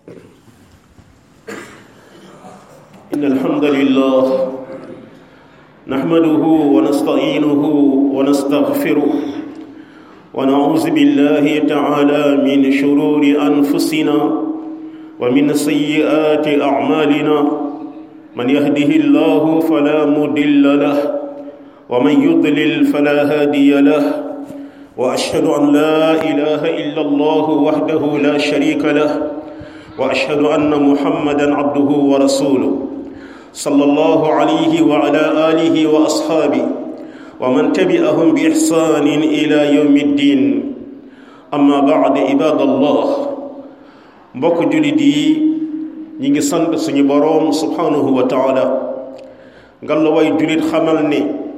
إن الحمد لله نحمده ونستعينه ونستغفره ونعوذ بالله تعالى من شرور أنفسنا ومن سيئات أعمالنا من يهده الله فلا مضل له ومن يضلل فلا هادي له وأشهد أن لا إله إلا الله وحده لا شريك له وأشهد أن محمدا عبده ورسوله صلى الله عليه وعلى آله وأصحابه ومن تبعهم بإحسان إلى يوم الدين أما بعد عباد الله mbokk jullit yi ñi ngi sant suñu boroom subhanahu wa taala ngalla way jullit xamal ni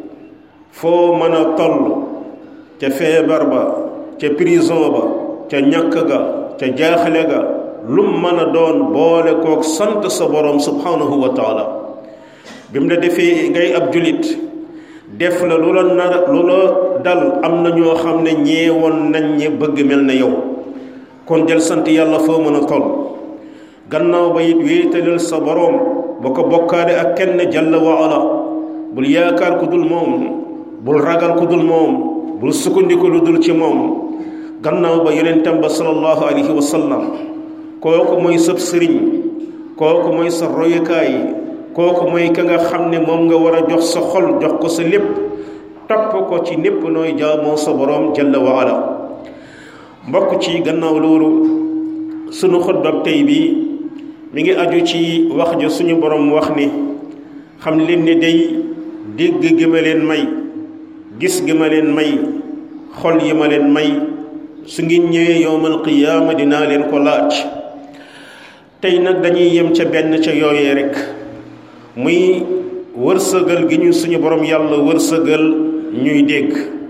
foo mën a toll ca feebar ba ca prison ba ca ñàkk ga ca jaaxle ga lum mën a doon boole kook sant sa boroom subhanahu wa taala bi mu la defee ngay ab jullit def la lu la dal am na ñoo xam ne ñeewoon nañ ñi bëgg mel na yow kon del sant yàlla foo mën a toll gannaaw ba it wéetalal sa boroom ba ko bokkaale ak kenn jalla wa ala bul yaakaar ku dul moom bul ragal ku dul moom bul sukkandiku lu dul ci moom gannaaw ba yonentam ba sallallahu alayhi wa sallam kooku mooy sab sëriñ kooku mooy sa royukaay kooku mooy ka nga xam ne moom nga war a jox sa xol jox ko sa lépp topp ko ci népp nooy jaamoo sa boroom jalla wa ala mbokk ci gannaaw loolu sunu xutbab tey bi mi ngi aju ci wax ja suñu boroom wax ni xam leen ne day dégg gi ma leen may gis gi ma leen may xol yi ma leen may su ngi ñëwee yowmal qiyaama dinaa leen ko laaj tey nag dañuy yem ca benn ca yooyee rek muy wërsëgal gi ñu suñu borom yàlla wërsëgal ñuy dégg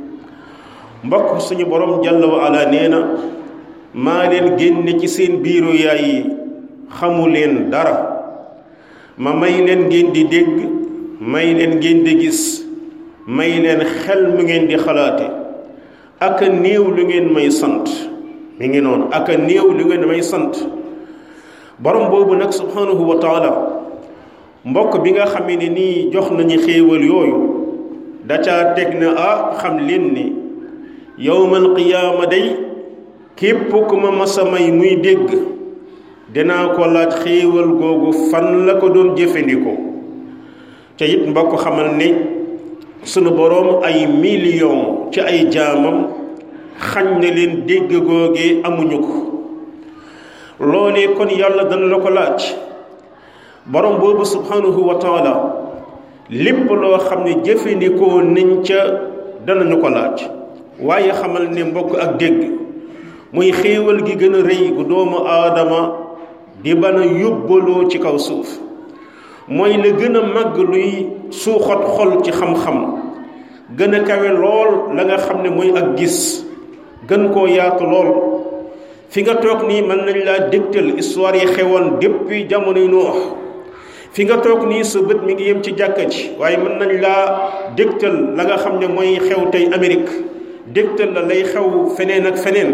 mbokk suñu borom jàlla wa ala nee na maa leen génne ci seen biiru yaay yi xamu leen dara ma may leen ngeen di dégg may leen ngeen di gis may leen xel mu ngeen di xalaate ak a néew lu ngeen may sant mi ngi noonu ak a néew lu ngeen may sant borom boobu nag subhanahu wa taala mbokk bi nga xamee ne nii jox nañu xéewal yooyu da caa teg na xam leen ni yowmal qiyaama day képp ku ma masa may muy dégg dinaa ko laaj xéewal googu fan la ko doon jëfandikoo te it mbokk xamal ne sunu boroom ay million ci ay jaamam xañ na leen dégg googee amuñu ko loolee kon yàlla dana la ko laaj borom boobu subhanahu wa taala lépp loo xam ne jëfandikoo nañ ca danañu ko laaj waaye xamal ne mbokk ak dégg muy xéewal gi gën a rëy gu doomu aadama di bana yóbbaloo ci kaw suuf mooy la gën a màgg luy suuxat xol ci xam-xam gën a kawe lool la nga xam ne mooy ak gis gën koo yaatu lool fi nga toog nii mën nañ laa dégtal histoire yi xewoon depuis jamonoy Nuux fi nga toog nii sa bët mi ngi yem ci jàkka ji waaye mën nañ laa dégtal la nga xam ne mooy xew tey Amérique dégtal la lay xew feneen ak feneen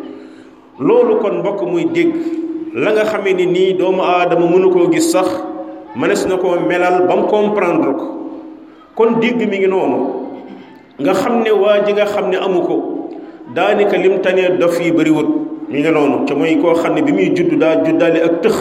loolu kon mbokk muy dégg la nga xamee ni nii doomu aadama mënu koo gis sax mënees na koo melal ba mu comprendre ko kon dégg mi ngi noonu nga xam ne waa ji nga xam ne amu ko daanaka lim tanee dof yi bëriwut mi ngi noonu ca mooy koo xam ne bi muy judd daa juddaale ak tëx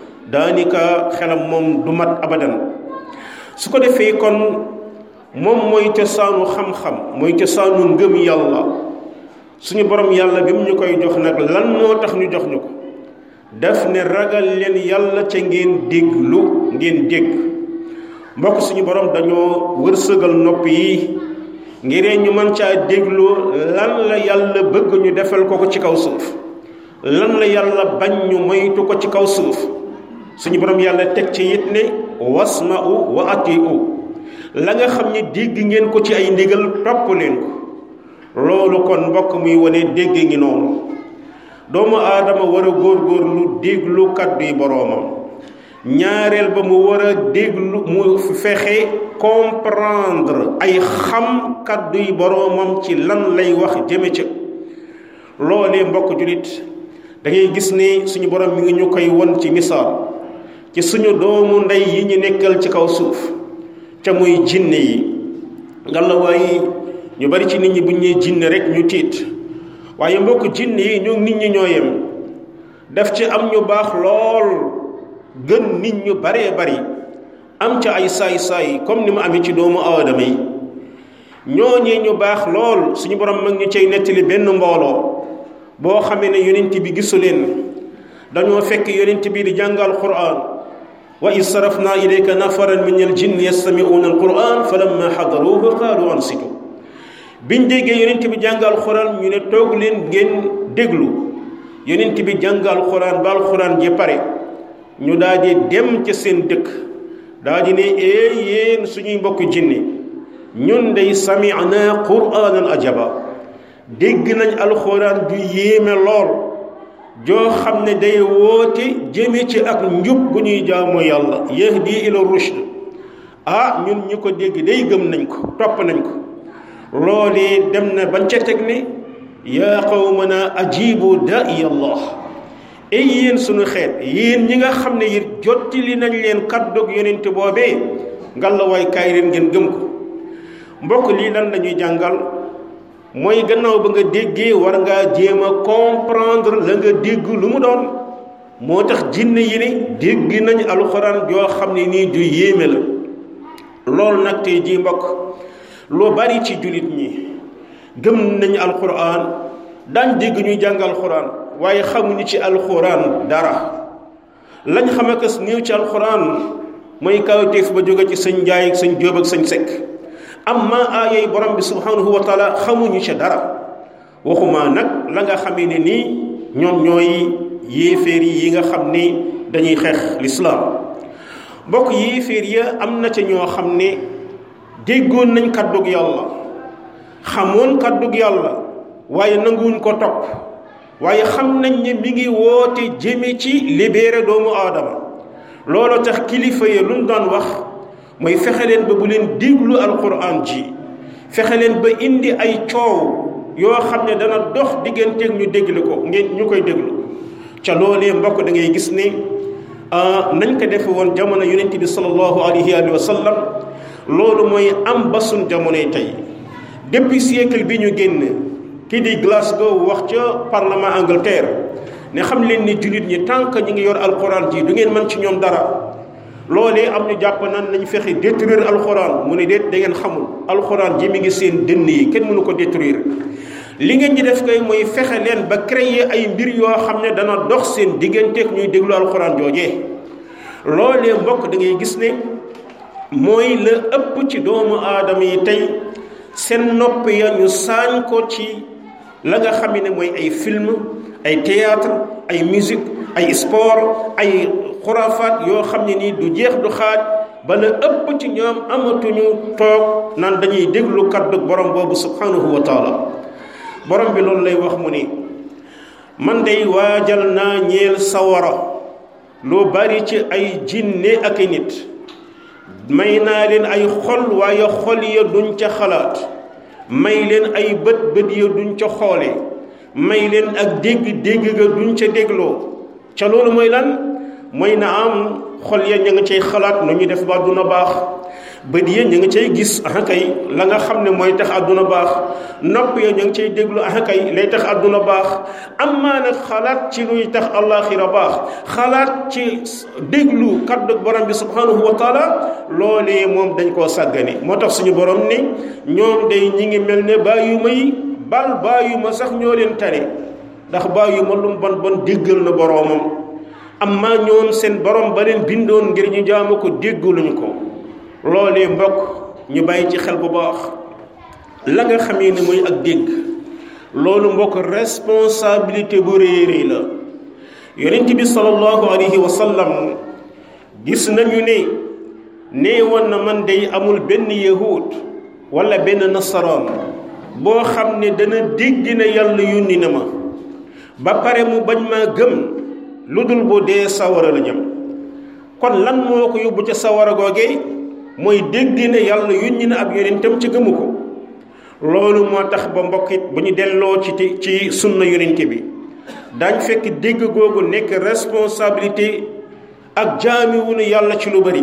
daanaka xelam moom du mat abadan su ko defee kon moom mooy cosaanu xam-xam mooy cosaanu ngëm yàlla suñu borom yàlla bi mu ñu koy jox nag lan moo tax ñu jox ñu ko daf ne ragal leen yàlla ca ngeen déglu ngeen dégg mbokk suñu borom dañoo wërsëgal nopp yi ngir ñu mën caa déglu lan la yàlla bëgg ñu defal ko ci kaw suuf lan la yàlla bañ ñu moytu ko ci kaw suuf suñu borom yàlla teg ci it ne wasma'u wa ati'u la nga xam ne dégg ngeen ko ci ay ndigal topp leen ko loolu kon mbokk muy wane dégg ngi noonu doomu aadama war a góorgóorlu déglu kàddu yi boroomam ñaareel ba mu war a déglu mu fexe comprendre ay xam kàddu yi boroomam ci lan lay wax jëme ca loolee mbokk julit da ngay gis ne suñu borom mi ngi ñu koy won ci misaal ci suñu doomu ndey yi ñu nekkal ci kaw suuf ca muy jinne yi ngalla waaye ñu bari ci nit ñi buñ ñee jinne rek ñu tiit waaye mbokk jinne yi ñoo nit ñi ñoo yem daf ci am ñu baax lool gën nit ñu baree bari am ca ay saay-saay comme ni mu amee ci doomu aadama yi ñooñee ñu baax lool suñu borom mag ñu cay nettali benn mbooloo boo xamee ne yonent bi gisu leen dañoo fekk yonent bi di jàngal Qur'an wa iz sarafna ilayka nafaran min al jinni yastami'una al Qur'an falamma hadaruhu qaalu ansitu biñ déggee yonent bi jàngal Qur'an ñu ne toog leen ngeen déglu yonent bi jàngal Qur'an ba Qur'an ji pare ñu daal di dem ca seen dëkk daal di ne yéen suñuy mbokk jinne ñun day sami'na qur'anan ajaba dégg nañ alxuraan ju yéeme lool joo xam ne day woote jëme ci ak njub gu ñuy jaamu yàlla yahdi ila rushd ñun ñu ko dégg day gëm nañ ko topp nañ ko loolee dem na bañ ca teg ne yaa qawmana ajibu da'i allah ay yéen suñu xeet yéen ñi nga xam ne yit jottali nañ leen kàddug yonent boobee ngalawaay kaay leen ngeen gëm ko mbokk lii lan la ñuy jàngal mooy gannaaw ba nga déggee war ngaa jéem a comprendre la nga dégg lu mu doon moo tax jinne yi ne dégg nañ alxuraan joo xam ne nii ju yéeme la loolu nag tey jii mbokk lu bari ci jullit ñi gëm nañ alxuraan daañ dégg ñuy jàng alxuraan waaye xamuñu ci alxuraan dara lañ xam ak néew ci alxuraan mooy kawteef ba jóge ci sëñ Njaay ak sëñ Jóob ak sëñ Sekk amma aayay borom bi subhanahu wa taala xamuñu ci dara waxuma nag la nga xamee ne nii ñoom ñooy yéeféer yi nga xam ni dañuy xeex lislaam mbokk yéeféer ya am na ca ñoo xam ne déggoon nañ kàddug yàlla xamoon kàddug yàlla waaye nanguwuñ ko topp waaye xam nañ ne mi ngi woote jëme ci libéré doomu aadama loolu tax kilifa ya luñ daan wax mooy fexe leen ba bu leen déglu alquran ji fexe leen ba indi ay coow yoo xam ne dana dox digganteeg ñu déglu ko ngeen ñu koy déglu ca loolee mbokk da ngay gis ne nañ ko defe woon jamono yonent bi sallallahu alayhi wa sallam loolu mooy am ba suñ jamonoy tey depuis siècle bi ñu génn kii di Glasgow wax ca parlement Angleterre ne xam leen ni jullit ñi tant que ñu ngi yor alquran ji du ngeen mën ci ñoom dara loolee am ñu jàpp nan nañ fexe détruire alxuraan mu ne déet da ngeen xamul alxuraan ji mi ngi seen dënn yi kenn mënu ko détruire li ngeen ñi def koy mooy fexe leen ba créer ay mbir yoo xam ne dana dox seen digganteeg ñuy déglu alxuraan joojee loolee mbokk da ngay gis ne mooy la ëpp ci doomu aadama yi tey seen nopp ya ñu saañ ko ci la nga xam ne mooy ay film ay théâtre ay musique ay sport ay xuraafaat yoo xam ne nii du jeex du xaaj ba la ëpp ci ñoom amatuñu toog naan dañuy déglu kaddu borom boobu subhanahu wa taala borom bi loolu lay wax mu ni man day waajal naa ñeel sawara lu bari ci ay jinne ak i nit may naa leen ay xol waaye xol ya duñ ca xalaat may leen ay bët bët ya duñ ca xoole may leen ak dégg ga duñ ca dégloo ca loolu mooy lan mooy na am xol ya ña nga cay xalaat nu ñu def ba àdduna baax bët ya ña nga cay gis kay la nga xam ne mooy tax àdduna baax nopp ya ña nga cay déglu kay lay tax àdduna baax am maa nag xalaat ci luy tax àllaaxira baax xalaat ci déglu kaddu borom bi subhanahu wa taala loolee moom dañ koo sàggane moo tax suñu borom ne ñoom day ñi ngi mel ne bàyyuma yi bàyyuma sax ñoo leen tane ndax bàyyuma lu mu bon déggal na boroomam amma ñoom seen borom ba leen bindoon ngir ñu jaamu ko dégguluñu ko loolee mbokk ñu bàyyi ci xel bu baax la nga xamee ne mooy ak dégg loolu mbokk responsabilité bu réeré la yonent bi sallallahu alayhi wa sallam gis nañu ne nee woon na man day amul benn yahud wala benn nasaraan boo xam ne dana dégg na yàlla yónni na ma ba pare mu bañ maa gëm lu dul bu dee sawara la jëm kon lan moo ko yóbbu ca sawara googee mooy dégg ne yàlla yónni na ab yonentam ci gëmu ko loolu moo tax ba mbokkit bu ñu delloo ci sunna yonente bi daañ fekk dégg googu nekk responsabilité ak jaami wu ne yàlla ci lu bari.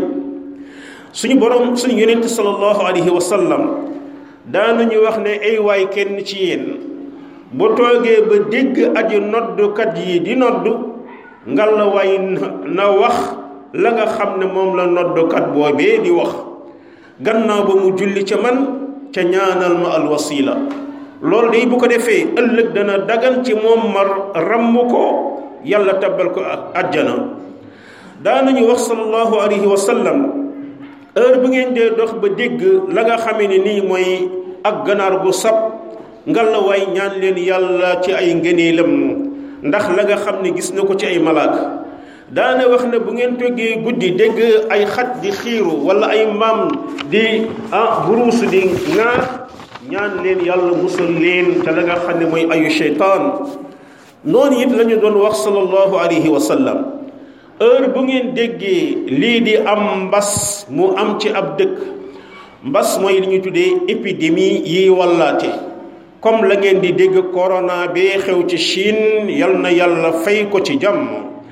suñu borom suñu yonent sallallahu alayhi wa sallam daanañu wax ne ay waay kenn ci yéen bu toogee ba dégg aji noddukat yi di noddu ngal la waay na wax la nga xam ne moom la noddukat boobee di wax gannaaw ba mu julli ca man ca ñaanal ma alwasila. loolu day bu ko defee ëllëg dana dagan ci moom ma ramm ko yàlla tabbal ko àjjana. daanañu wax sallallahu alayhi wa sallam heure bu ngeen dee dox ba dégg la nga xamee ne nii mooy ak ganaar gu sab ngalla waay ñaan leen yàlla ci ay ngëneelam ndax la nga xam ne gis na ko ci ay malaaka. daana wax ne bu ngeen toggee guddi dégg ay xaj di xiiru wala ay mbaam di buruus di ŋaar ñaan leen yàlla musal leen te la nga xam ne mooy ayu sheytaan. noonu it la ñu doon wax sallallahu alayhi wa sallam heure bu ngeen déggee lii di am mbas mu am ci ab dëkk. mbas mooy li ñuy tuddee épidémie yi wallaate comme la ngeen di dégg corona bee xew ci Chine yal na yàlla fay ko ci jàmm.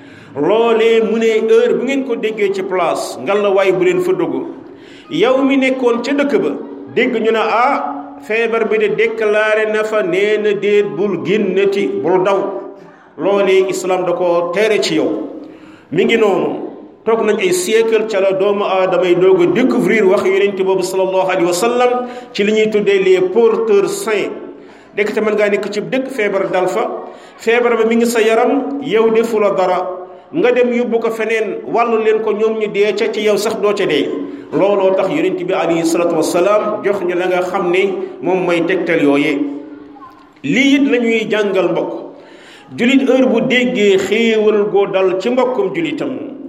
loolee mu ne heure bu ngeen ko déggee ci place ngalla waay bu leen fa dugg. yow mi nekkoon ca dëkk ba dégg ñu ne feebar bi de déclaré na fa nee na déet bul génnati bul daw. loolee islam da ko tere ci yow. mi ngi noonu toog nañ ay siècle ca la doomu aadama yi doog a découvrir wax yonent boobu sallallahu alayhi wa sallam ci li ñuy tuddee les porteurs sains. dëkk te mën ngaa nekk ci dëkk feebar dal fa feebar ba mi ngi sa yaram yow defu la dara nga dem yóbbu ko feneen wàllu leen ko ñoom ñu dee ca ci yow sax doo ca dee. looloo tax yonent bi alayhi salatu wasalaam jox ñu la nga xam ne moom mooy tegtal yooyee. lii it la ñuy jàngal mbokk julit heure bu déggee xéewal goo dal ci mbokkum julitam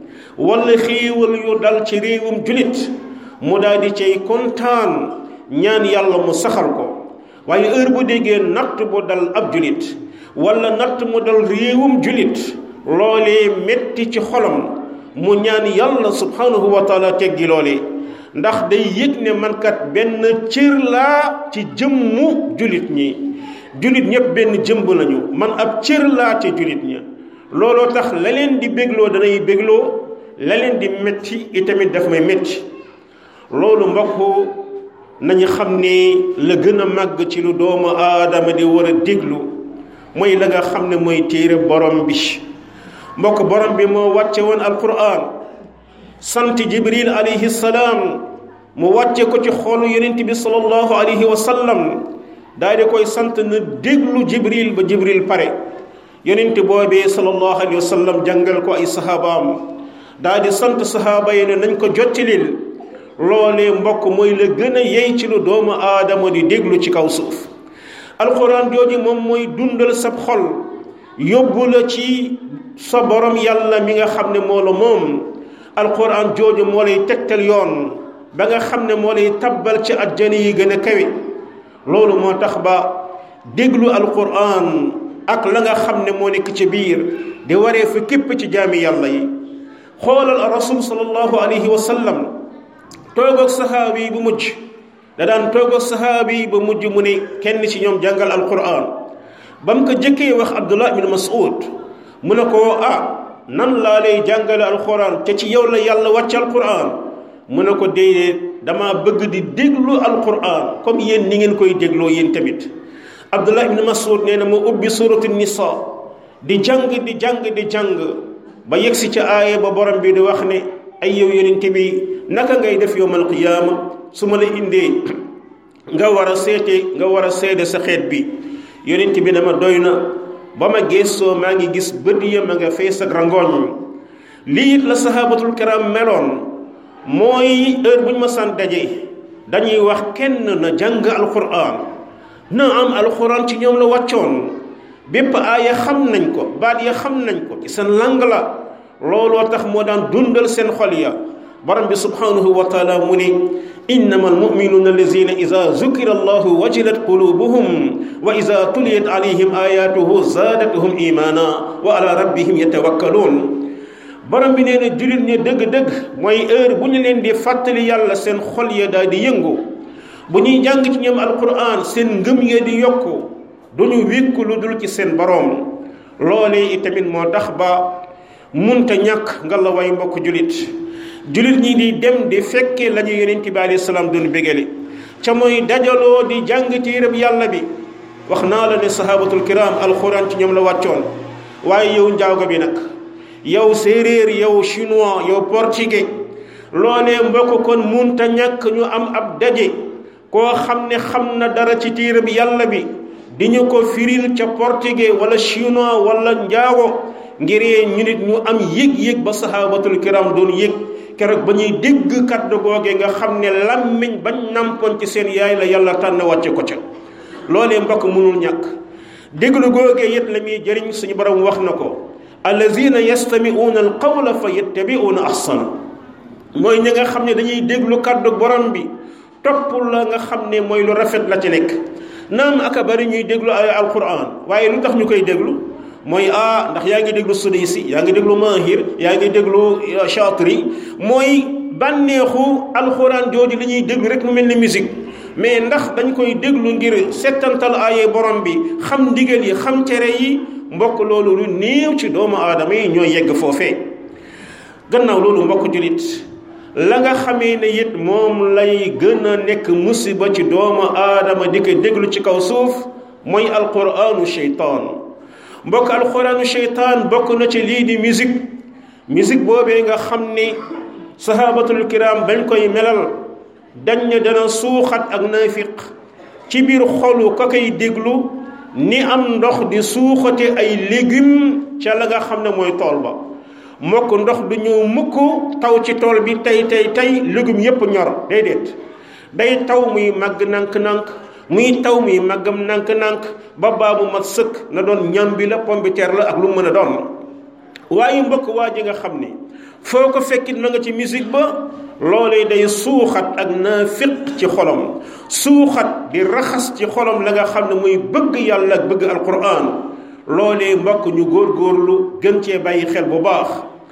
wala xéewal yu dal ci réewum julit mu daal di cay kontaan ñaan yàlla mu saxal ko. waaye heure bu déggee natt bu dal ab julit wala natt mu dal réewum julit loolee metti ci xolam mu ñaan yàlla subhanahu wa taala teggi loolee ndax day yëg ne mankat benn cër laa ci jëmmu julit ñi. julit ñëpp benn jëmb lañu man ab cër laa ci julit ña. looloo tax la leen di bégloo danay bégloo la leen di metti itamit daf may metti. loolu mbokk nañu xam ne la gën a màgg ci lu doomu aadama di war a déglu mooy la nga xam ne mooy téere borom bi. mbokk borom bi moo wàcce woon alquran sant jibril alayhi salaam mu wàcce ko ci xolu yonent bi sallallahu alayhi wa sallam daal di koy sant na déglu jibril ba jibril pare. yonent boobee sallallahu alayhi wa sallam jàngal ko ay sahabaam daal di sant sahaaba yi ne nañ ko jottilil. loolee mbokk mooy la gën a yey ci lu doomu aadama di déglu ci kaw suuf. alquran jooju moom mooy dundal sab xol yóbbu la ci sa borom yàlla mi nga xam ne moo la moom. alquran jooju moo lay tegtal yoon ba nga xam ne moo lay tabbal ci àjjana yi gën a kawe. loolu moo tax ba déglu alquran ak la nga xam ne moo nekk ci biir di waree fa képp ci jaami yàlla yi. xoolal rasul sallallahu alayhi wa sallam toog ak saxaabi yi bu mujj da daan toog ak saxaabi yi ba mujj mu ne kenn ci ñoom jàngal alquran ba mu ko jëkkee wax Abdullah ibn Mas'ud mu ne ko nan laa lay jàngale alquran te ci yow la yàlla wàcc alquran. mu ne ko déedéet dama bëgg di déglu alquran comme yéen ni ngeen koy dégloo yéen tamit. Abdullah ibn Mas'ud nee na ma ubbi suratu nisa di jàng di jàng di jàng ba yegsi ca aaya ba borom bi di wax ne ay yow yonent bi naka ngay def yowmal qiyaama su ma la indee nga war a seede sa xeet bi. yonent bi dama doy na ba ma gëstoo maa ngi gis bët ya ma nga fees ak rangooñ. lii it la sahabatul kiram meloon mooy heure bu ñu ma sant daje dañuy wax kenn na jàng alquran na am alquran ci ñoom la wàccoon bépp aaya xam nañ ko baat ya xam nañ ko ci seen lang la. looloo tax moo daan dundal seen xol ya. borom bi subhanahu wa taala mu ne innama almuminuuna allazina ida zukira allahu wajilat qulubuhum wa ida tuliyat alayhim ayatuhu zaadathum imana wa ala rabbihim yatawakkaluun. borom bi nee na jullit ñi dëgg-dëgg mooy heure bu ñu leen di fàttali yàlla seen xol ya daal di yëngu. bu ñuy jàng ci ñoom alquran seen ngëm ya di yokku du ñu wékku lu dul ci seen borom. loolee itamit moo tax ba munta ñàkk nga la way mbokk julit ñi di dem di fekke la ñu yonent bi alayhi salaam doon bégale ca mooy dajaloo di jàng téereb yàlla bi wax naa la ne sahabatul kiram alxuraan ci ñoom la wàccoon waaye yow njaago bi nag yow séeréer yow chinois yow portugais loolee mbokk kon munta ñàkk ñu am ab daje koo xam ne xam na dara ci téereb yàlla bi di ñu ko firil ca portugais wala chinois wala njaago ngir ñu nit ñu am yëg-yëg ba sahabatul kiram doon yëg keroog ba ñuy dégg kaddu googe nga xam ne lammiñ bañ nampoon ci seen yaay la yàlla tànn wàcce ko ca loolee mbokk mënul ñàkk déglu googe yit la muy jëriñ suñu borom wax na ko allazina yastami'una alqawla fa yattabi'una ahsana mooy ñi nga xam ne dañuy déglu kaddu borom bi topp la nga xam ne mooy lu rafet la ci nekk naam aka bari ñuy déglu ay alquran waaye lu tax ñu koy déglu mooy ndax yaa ngi déglu Sudaysi yaa ngi déglu Mahir yaa ngi déglu Chatri mooy bànneexu alxuraan jooju li ñuy déglu rek mu mel ni musique mais ndax dañ koy déglu ngir settantal aaye borom bi xam ndigal yi xam cere yi mbokk loolu lu néew ci doomu aadama yi ñooy yegg foofee gannaaw loolu mbokk julit la nga xamee ne it moom lay gën a nekk musiba ci doomu aadama di ko déglu ci kaw suuf mooy alquraanu sheytaan mbokk alquraanu sheytaan bokk na ci lii di musique boobee nga xam ni sahabatul kiram bañ koy melal dañ ne dana suuxat ak naafiq ci biir xolu ka koy déglu ni am ndox di suuxate ay légumes ca la nga xam ne mooy tool ba mokk ndox du ñëw mukk taw ci tool bi tey légumes yépp ñor déedéet day taw muy màgg nànk-nànk muy taw muy màggam nànk-nànk ba baabu mat sëkk na doon ñambi la pomme de terre la ak lu mën a doon waaye mbokk waa ji nga xam ne foo ko fekkit ma nga ci musique ba loolee day suuxat ak naafiq ci xolam suuxat di raxas ci xolam la nga xam ne muy bëgg yàlla ak bëgg alquran loolee mbokk ñu góorgóorlu gën cee bàyyi xel bu baax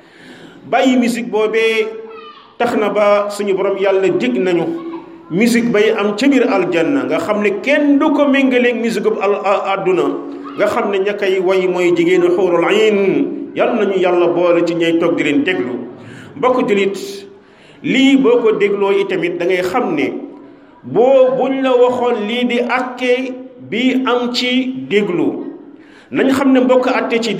bàyyi musique boobee tax na ba suñu borom yàlla dig nañu musique bay am ca biir aljanna nga xam ne kenn du ko méngaleeg musique bu àdduna nga xam ne ña koy way mooy jigéenu xuurul ayn yàlla nañu yàlla boole ci ñay toog di leen déglu mbokk julit lii boo ko dégloo itamit da ngay xam ne buñ la waxoon lii di atte bi am ci déglu nañ xam ne mbokk atte ci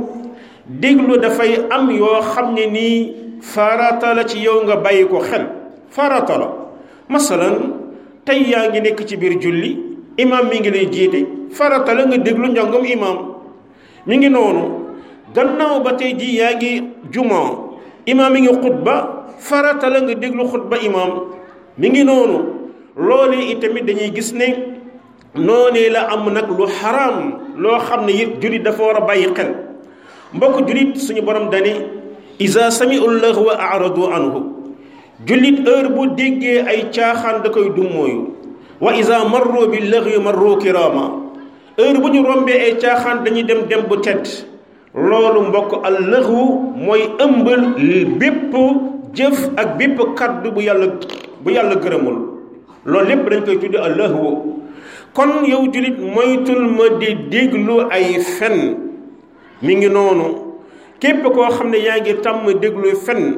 déglu dafay am yoo xam ne nii farata la ci yow nga bàyyi ko xel farata la masalan tey yaa ngi nekk ci biir julli imam mi ngi lay jiite farata la nga déglu njàngum imam mi ngi noonu gannaaw ba tey ji yaa ngi juma imam mi ngi xutba farata la nga déglu xutba imam mi ngi noonu loolee itamit dañuy gis ne noonee la am nag lu xaraam loo xam ne yëpp jullit dafa war a bàyyi xel mbokk jullit suñu borom dani iza sami'u llahwa a'radu anhu jullit heure bu déggee ay caaxaan da koy dummooyu wa iza marru bil laghwi marru kirama heure bu ñu rombee ay caaxaan dañuy dem bu tedd loolu mbokk al laghwu mooy ëmbal bépp jëf ak bépp kaddu bu yàlla gërëmul loolu lépp dañ koy tudde al laghwu kon yow jullit moytul ma di déglu ay fen mi ngi noonu képp koo xam ne yaa ngi tàmm déglu fen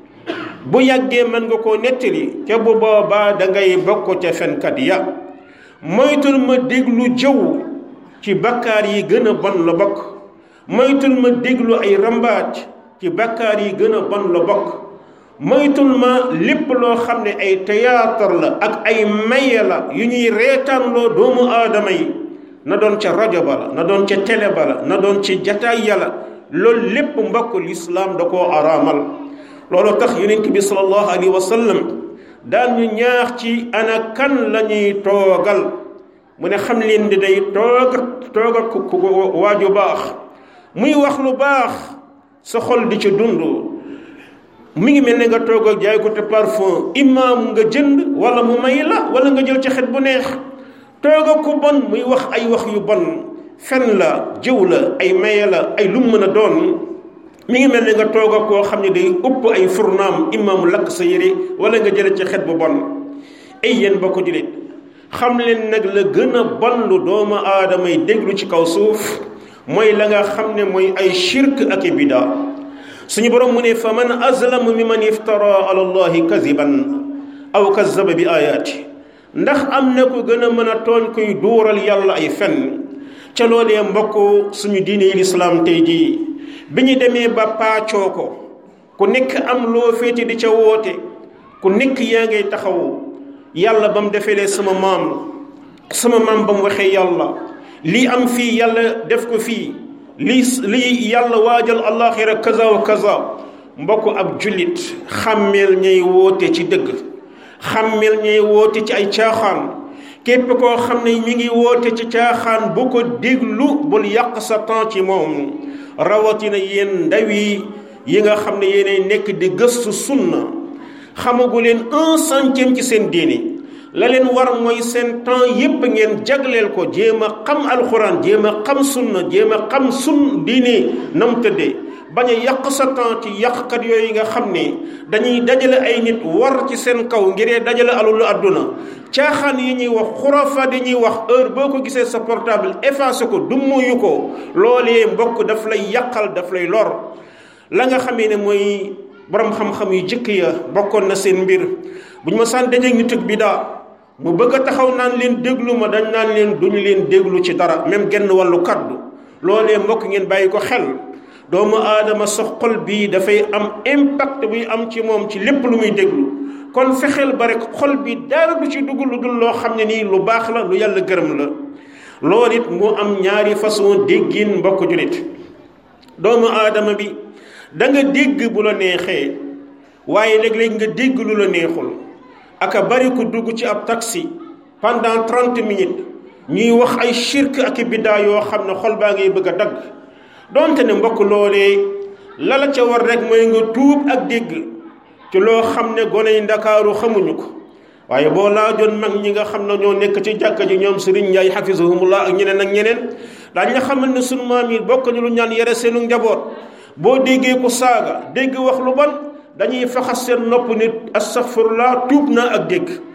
bu yàggee mën nga koo nettali te bu boobaa da ngay bokk ca fenkat ya moytul ma déglu jëw ci bakkaar yi gën a bon la bokk moytul ma déglu ay rambaaj ci bakkaar yi gën a bon la bokk moytul ma lépp loo xam ne ay théâtre la ak ay maye la yu ñuy reetaanloo doomu aadama yi na doon ca rajo ba la na doon ca télé ba la na doon ci jataay yàlla loolu lépp mbokk lislaam da koo araamal loolu tax yonent bi sallallahu alayhi wa sallam daan ñu ñaax ci ana kan la ñuy toogal mu ne xam leen di day toog ak ku waaju baax muy wax lu baax sa xol di ca dund mi ngi mel ne nga toog ak jaay ko te parfum imaam nga jënd wala mu may la wala nga jël ci xet bu neex toog ak ku bon muy wax ay wax yu bon fen la jëw la ay maye la ay lu mën a doon mi ngi mel ne nga toog ak koo xam ne day upp ay furnaam imaamu lakk sa yére wala nga jële ci xet bu bon ay yéen ba ko julit xam leen nag la gën a bon lu doomu aadama yi déglu ci kaw suuf mooy la nga xam ne mooy ay shirk ak i bidaa. suñu borom mu ne fa man azlamu mimman iftara ala allahi kaziban aw kazaba bi ayaati, ndax am na ko gën a mën a tooñ kuy duural yàlla ay fen. ca loolee mbokk suñu diine lislaam tey jii bi ñu demee ba paacoo ko, ku nekk am loo féete di ca woote, ku nekk yaa ngay taxaw yàlla ba mu defeelee sama maam ba mu waxee yàlla lii am fii yàlla def ko fii, lii yàlla waajal àllaaxira kaza wa kaza. mbokk ab jullit xàmmeel ñay woote ci dëgg, xàmmeel ñay woote ci ay caaxaan. képp koo xam ne mi ngi woote ci caaxaan bu ko déglu, bul yàq sa temps ci moom. rawatina yéen ndaw yi nga xam ne yéenay nekk di gëstu sunna, xamagu leen 1/100 ci seen diini. la leen war mooy seen temps yépp ngeen jagleel ko jéem a xam alxuraan, jéem a xam sunna, jéem a xam diini nam tëddee. bañ a yàq sa temps ci yàqkat yooyu nga xam ne dañuy dajale ay nit war ci seen kaw ngiree dajale alalu àdduna. caaxaan yi ñuy wax, xurafaat yi ñuy wax, heure boo ko gisee sa portable effacé ko, dummuyu ko. loolee mbokk daf lay yàqal, daf lay lor. la nga xamee ne mooy borom xam-xam yu jëkk ya bokkoon na seen mbir, bu ñu ma saan dajeeg nit ak bidaa mu bëgg a taxaw naan leen déglu ma, dañ naan leen duñu leen déglu ci dara, même genn wàllu kaddu. loolee mbokk ngeen bàyyi ko xel. doomu aadama sa xol bii dafay am impact buy am ci moom ci lépp lu muy déglu. kon fexeel ba rek xol bi dara du ci dugg lu dul loo xam ne nii lu baax la, lu yàlla gërëm la. loolu it mu am ñaari façon déggin mbokk julit. doomu aadama bi da nga dégg bu la neexee, waaye léeg-léeg nga dégg lu la neexul. aka bari ku dugg ci ab taxi pendant 30 minutes ñuy wax ay shirk ak biddaa yoo xam ne xol baa ngay bëgg a dagg. donte ne mbokk loolee la la ca war rek mooy nga tuub ak dégg ci loo xam ne gone yi ndakaaru xamuñu ko. waaye boo laajoon mag ñi nga xam ne ñoo nekk ci jàkka ji, ñoom Serigne Ndiaye hafizahumullah ak ñeneen daañu la xamal ne sunu maam yi bokk ñu lu ñaan yare seenu njaboot. boo déggee ko saaga, dégg wax lu bon, dañuy faxas seen nopp nit astaghfirullah, tuub naa ak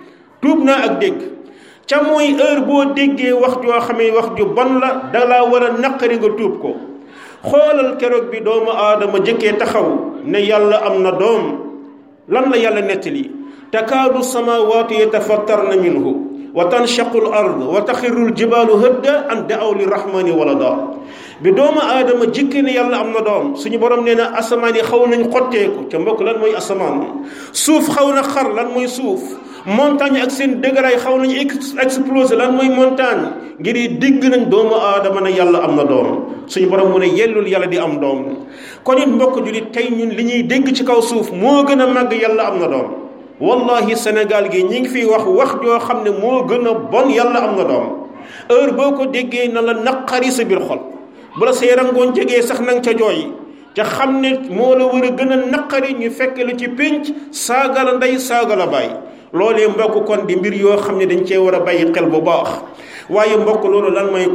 dégg. ca mooy heure boo déggee wax joo xamee wax ju bon la, dalaa war a naqari nga tuub ko. xoolal keroog bi doomu aadama jëkkee taxaw ne yàlla am na doom, lan la yàlla nettali? takaadu samaawaatu yatafattarna minhu wa tanshaqu l ard wa taxirru l jibaalu hëdda an da'aw li rahmani walada. bi doomu aadama jëkkee ne yàlla am na doom, suñu borom nee na asamaan yi xaw nañ xotteeku. ca mbokk lan mooy asamaan? suuf xaw na xar, lan mooy suuf? montagne ak seen dëgëraay xaw nañu explosé, lan mooy montagne? ngir yi digg nañ doomu aadama ne yàlla am na doom. suñu borom mu ne yellul yàlla di am doom. kon it mbokk julit, tey ñun li ñuy dégg ci kaw suuf moo gën a màgg yàlla am na doom. wallahi Sénégal gi ñi ngi fiy wax joo xam ne moo gën a bon yàlla am na doom. heure boo ko déggee na la naqari sa biir xol, bu la say rangoon jegee sax nang ca jooy, ca xam ne moo la war a gën a naqari ñu fekk la ci pénc saaga la ndey saaga la bàyyi. loolee mbokk kon di mbir yoo xam ne dañ cee war a bàyyi xel bu baax. waaye mbokk loolu lan mooy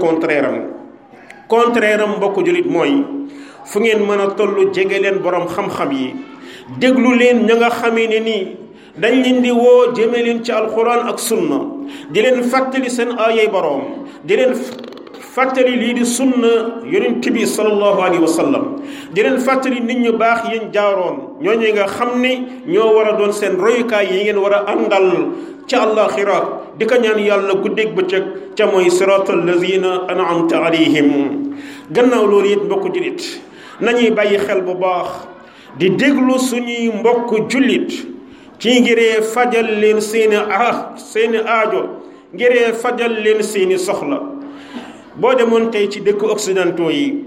contraire am mbokk julit mooy fu ngeen mën a toll jege leen borom xam-xam yi, déglu leen ña nga xamee ne nii dañ leen di woo jëme leen ci alquran ak sunna, di leen fàttali seen aayay borom, di leen fàttali lii di sunna yonent bi sallallahu alayhi wa sallam, di leen fàttali nit ñu baax yéen jaaroon, ñooñu nga xam ne ñoo war a doon seen royukaay yi ngeen war a àndal ca àllaaxira. di ko ñaan yàlla guddeeg bëccëg ca mooy siraatal lazina an'amta alayhim. gannaaw loolu it mbokk jullit nañuy bàyyi xel bu baax di déglu suñuy mbokk jullit ci ngiree fajal leen seeni aajo, ngiree fajal leen seeni soxla. boo demoon tey ci dëkk occidentaux yi,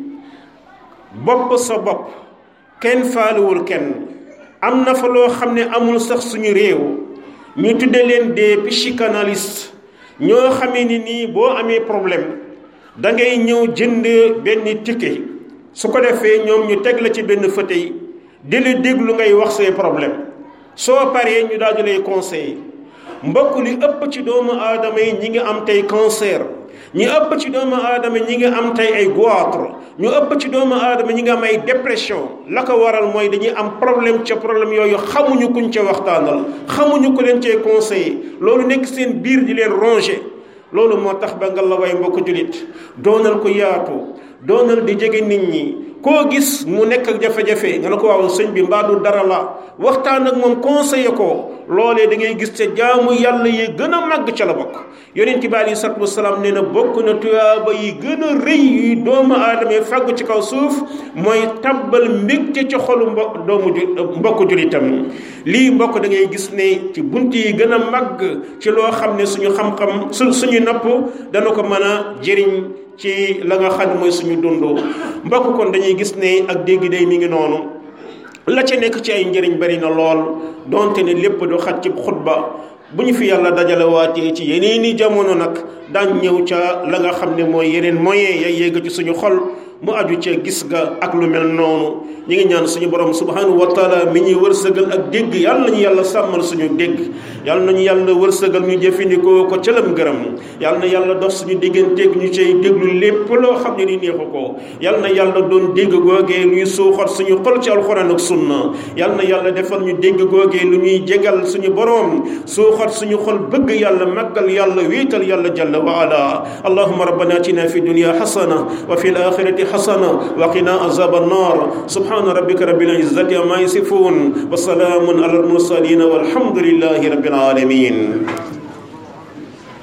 bopp sa bopp kenn faaluwul kenn. am na fa loo xam ne amul sax suñu réew, ñu tudde leen des psychanalystes, ñoo xamee ni nii boo amee problème da ngay ñëw jënd benn ticket, su ko defee ñoom ñu teg la ci benn fauteuil di la déglu ngay wax say problème. soo paree ñu daal di lay conseiller. mbokk li ëpp ci doomu aadama yi ñi ngi am tey cancer, ñu ëpp ci doomu aadama ñi ngi am tey ay goitre, ñu ëpp ci doomu aadama ñi ngi am ay dépression. la ko waral mooy dañuy am problème ca problème yooyu xamuñu kuñ ca waxtaanal, xamuñu ko leen cee conseiller, loolu nekk seen biir di leen ronger. loolu moo tax ba nga la way mbokk julit doonal ko yaatu, doonal di jege nit ñi. koo gis mu nekk ak jafe-jafe nga ne ko waaw sëñ bi mbaa du dara la waxtaan ak moom conseiller ko loolee da ngay gis te jaamu yàlla yi gën a màgg ca la bokk. yonent bi aleyhi salaatu wasalaam nee na bokk na tuyaaba yi gën a rëy yi doomu aadama yi fàggu ci kaw suuf mooy tabbal mbégte ci xolu mbokk julitam. lii mbokk da ngay gis ne ci bunt yi gën a màgg ci loo xam ne suñu xam-xam suñu nopp dana ko mën a jëriñ ci la nga xam ne mooy suñu dund. mbokk kon dañuy gis ne ak dégg day mi ngi noonu la ca nekk ci ay njëriñ bari na lool donte ne lépp du xaj ci xutba. bu ñu fi yàlla dajale waatee ci yeneeni jamono nag daan ñëw ca la nga xam ne mooy yeneen moyen ya yéeg ci suñu xol mu aju ca gis ga ak lu mel noonu. ñi ngi ñaan suñu borom subhanahu wa taala mi ñuy wërsëgal ak dégg yàlla nañu yàlla sàmmal suñu dégg yàlla nañu yàlla wërsëgal ñu jëfandikoo ko ca lam gërëm yàlla na yàlla dox suñu digganteeg ñu cay déglu lépp loo xam ne ni neexu ko yàlla na yàlla doon dégg googee luy suuxat suñu xol ci alxuraan ak sunna yàlla na yàlla defal ñu dégg googee lu ñuy jégal suñu borom suuxat suñu xol bëgg yàlla màggal yàlla wéetal yàlla jalla wa ala. allahumma rabbana atina fi dunya hasana wa fil akhirati hasana wa qina azaban nar. subhana rabbika rabbil izzati amma yasifun wa salamun ala al mursalin walhamdulillahi rabbil alamin.